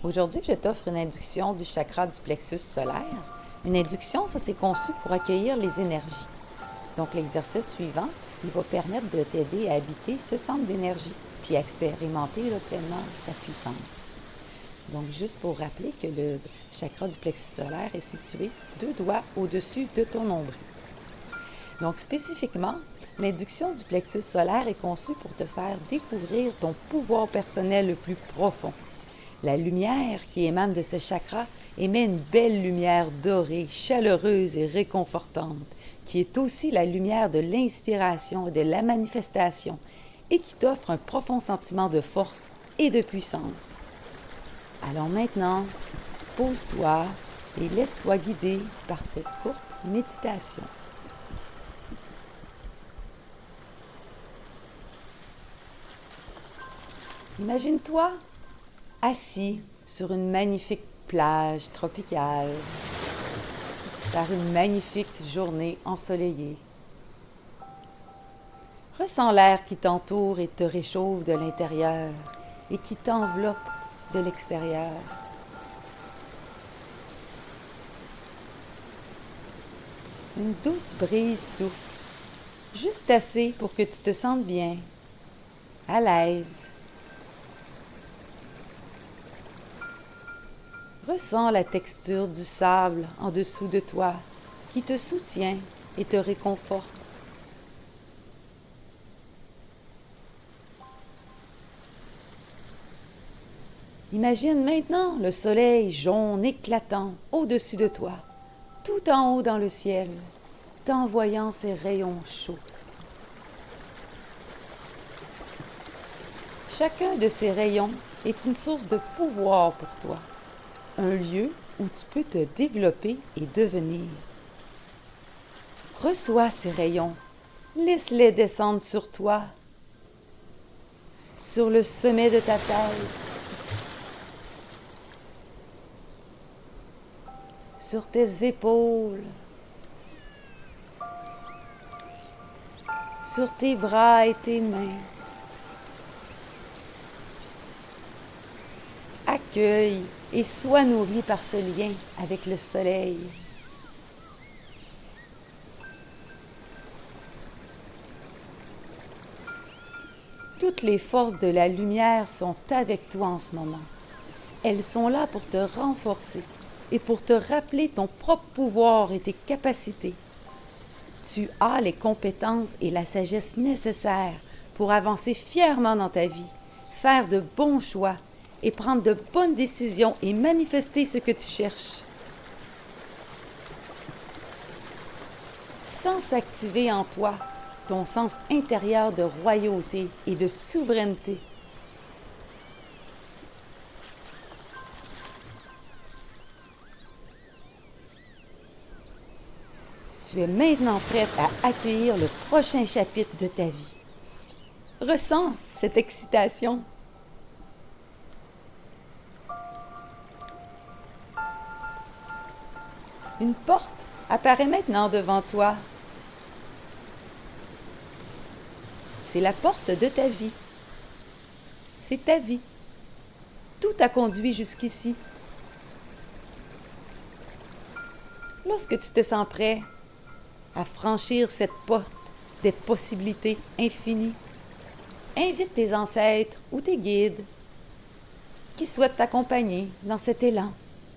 Aujourd'hui, je t'offre une induction du chakra du plexus solaire. Une induction, ça c'est conçu pour accueillir les énergies. Donc l'exercice suivant, il va permettre de t'aider à habiter ce centre d'énergie, puis à expérimenter pleinement sa puissance. Donc juste pour rappeler que le chakra du plexus solaire est situé 2 doigts au-dessus de ton nombril. Donc spécifiquement, l'induction du plexus solaire est conçue pour te faire découvrir ton pouvoir personnel le plus profond. La lumière qui émane de ce chakra émet une belle lumière dorée, chaleureuse et réconfortante, qui est aussi la lumière de l'inspiration et de la manifestation, et qui t'offre un profond sentiment de force et de puissance. Alors maintenant, pose-toi et laisse-toi guider par cette courte méditation. Imagine-toi assis sur une magnifique plage tropicale par une magnifique journée ensoleillée. Ressens l'air qui t'entoure et te réchauffe de l'intérieur et qui t'enveloppe de l'extérieur. Une douce brise souffle, juste assez pour que tu te sentes bien, à l'aise. Ressens la texture du sable en dessous de toi qui te soutient et te réconforte. Imagine maintenant le soleil jaune éclatant au-dessus de toi, tout en haut dans le ciel, t'envoyant ses rayons chauds. Chacun de ces rayons est une source de pouvoir pour toi. Un lieu où tu peux te développer et devenir. Reçois ces rayons, laisse-les descendre sur toi, sur le sommet de ta tête, sur tes épaules, sur tes bras et tes mains. Accueille et sois nourri par ce lien avec le soleil. Toutes les forces de la lumière sont avec toi en ce moment. Elles sont là pour te renforcer et pour te rappeler ton propre pouvoir et tes capacités. Tu as les compétences et la sagesse nécessaires pour avancer fièrement dans ta vie, faire de bons choix et prendre de bonnes décisions et manifester ce que tu cherches. Sens s'activer en toi ton sens intérieur de royauté et de souveraineté. Tu es maintenant prête à accueillir le prochain chapitre de ta vie. Ressens cette excitation. Une porte apparaît maintenant devant toi. C'est la porte de ta vie. C'est ta vie. Tout t'a conduit jusqu'ici. Lorsque tu te sens prêt à franchir cette porte des possibilités infinies, invite tes ancêtres ou tes guides qui souhaitent t'accompagner dans cet élan.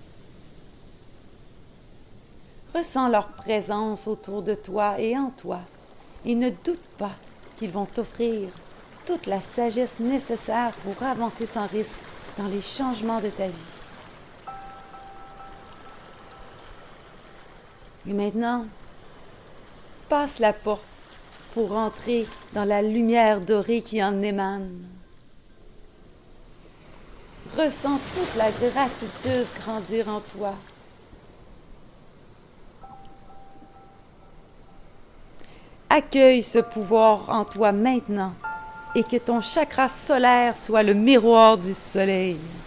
Ressens leur présence autour de toi et en toi et ne doute pas qu'ils vont t'offrir toute la sagesse nécessaire pour avancer sans risque dans les changements de ta vie. Et maintenant, passe la porte pour entrer dans la lumière dorée qui en émane. Ressens toute la gratitude grandir en toi. Accueille ce pouvoir en toi maintenant et que ton chakra solaire soit le miroir du soleil.